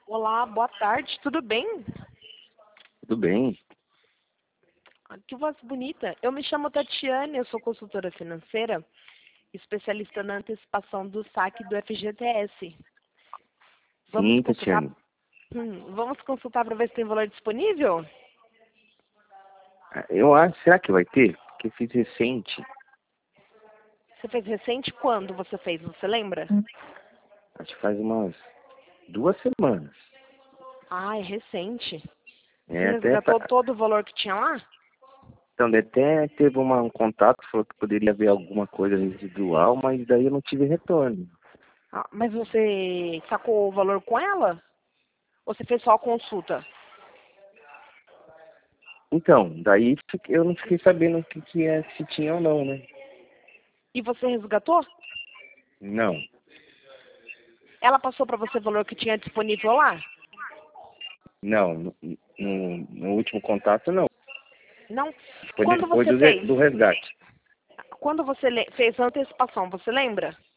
Olá, boa tarde, tudo bem? Tudo bem? Que voz bonita. Eu me chamo Tatiane, eu sou consultora financeira, especialista na antecipação do saque do FGTS. Vamos Sim, consultar, Tatiane. vamos consultar para ver se tem valor disponível? Eu acho, será que vai ter? Porque eu fiz recente, Você fez recente? Quando você fez? Você lembra? acho que faz umas 2 semanas. Ah, é recente. Você É, resgatou todo o valor que tinha lá? então, até teve um contato, falou que poderia haver alguma coisa residual, mas daí eu não tive retorno. Ah, mas você sacou o valor com ela? Ou você fez só a consulta? Então, daí eu não fiquei sabendo o que é, se tinha ou não, né? E você resgatou? Não, Ela passou para você o valor que tinha disponível lá? não, no último contato não. Não. Foi Quando depois você fez? do resgate. Quando você fez a antecipação, você lembra?